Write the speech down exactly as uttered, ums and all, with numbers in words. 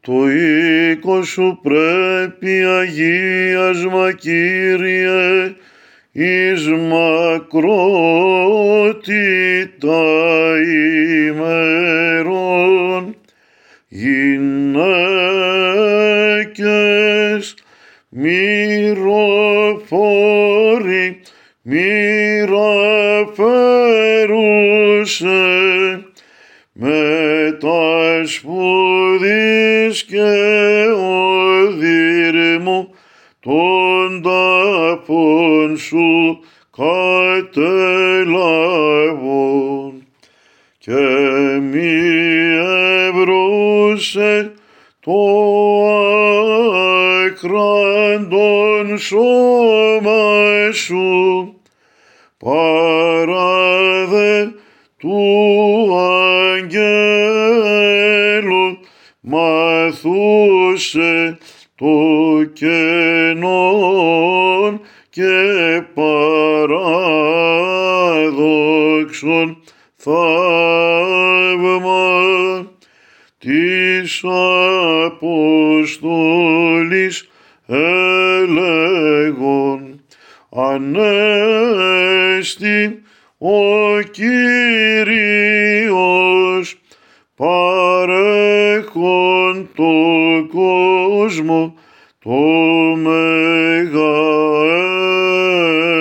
Το οίκο σου πρέπει αγίασμα, Κύριε, εις μακρότητα ημερών. Γυναίκες μυροφόροι, μυραφερούσε, με τα σπουδής και οδύρμου των τάφων σου κατέλαβον, και μη ευρούσε το ακραντον σώμα σου, παρά δε του αγγέλου μαθούσε το κενόν και παράδοξον θαύμα της Αποστόλης έλεγον, Ανέστη ο Κύριος παρέχον το κόσμο το μεγα